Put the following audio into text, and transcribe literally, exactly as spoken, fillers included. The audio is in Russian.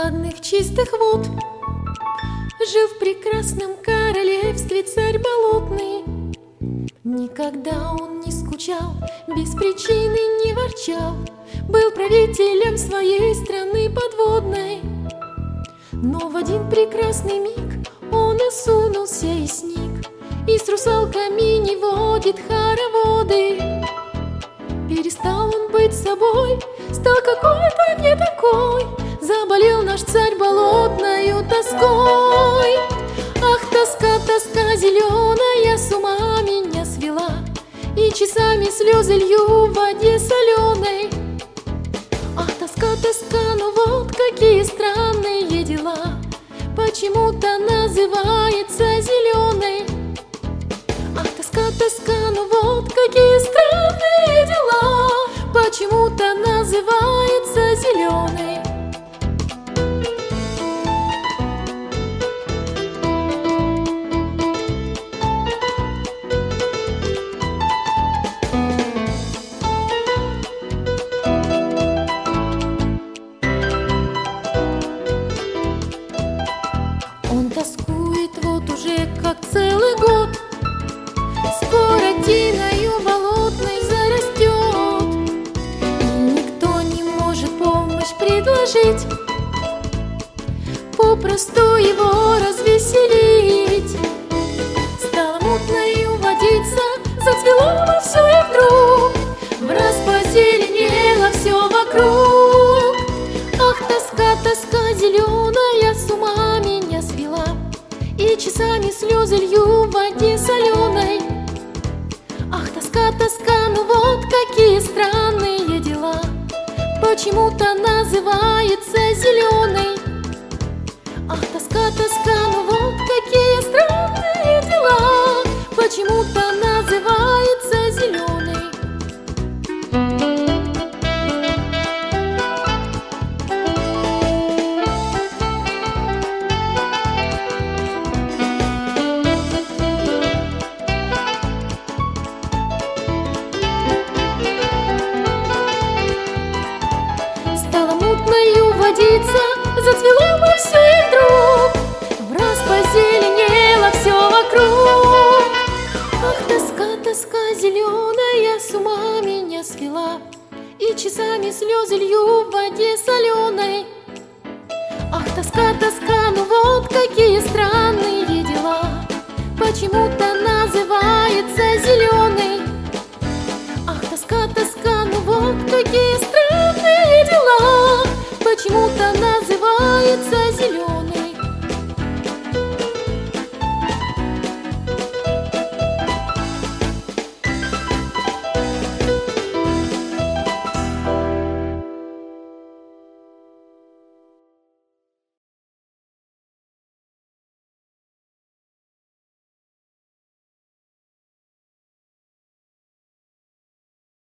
прохладных чистых вод жил в прекрасном королевстве царь болотный. Никогда он не скучал, без причины не ворчал, был правителем своей страны подводной. Но в один прекрасный миг он осунулся и сник, и с русалками не водит хороводы. Перестал он быть собой, стал какой-то не такой, заболел наш царь болотною тоской. Ах, тоска, тоска зеленая с ума меня свела, и часами слезы лью в воде соленой. Ах, тоска, тоска, ну вот какие странные дела, почему-то называется зеленой. Ах, тоска, тоска, ну вот какие странные дела, почему-то называется зеленой. Он тоскует вот уже как целый год, скоро тиною болотной зарастет, и никто не может помощь предложить, попросту его развеселить. Стала мутною водиться, зацвело во все и вдруг, враз позеленело все вокруг. Ах, тоска, тоска зеленая с ума меня свела, и часами слезы лью в воде соленой. Ах, тоска, тоска, ну вот какие странные дела, почему-то называется зеленой. Ах, тоска, тоска, ну вот какие странные дела, почему-то называется зеленой. Водиться, зацвело во все и вдруг, враз позеленело все вокруг. Ах, тоска, тоска зеленая с ума меня свела, и часами слезы лью в воде соленой. Ах, тоска, тоска, ну вот какие странные дела, почему-то называется зеленой. Ах, тоска, тоска, ну вот какие странные дела, почему-то называется зеленой.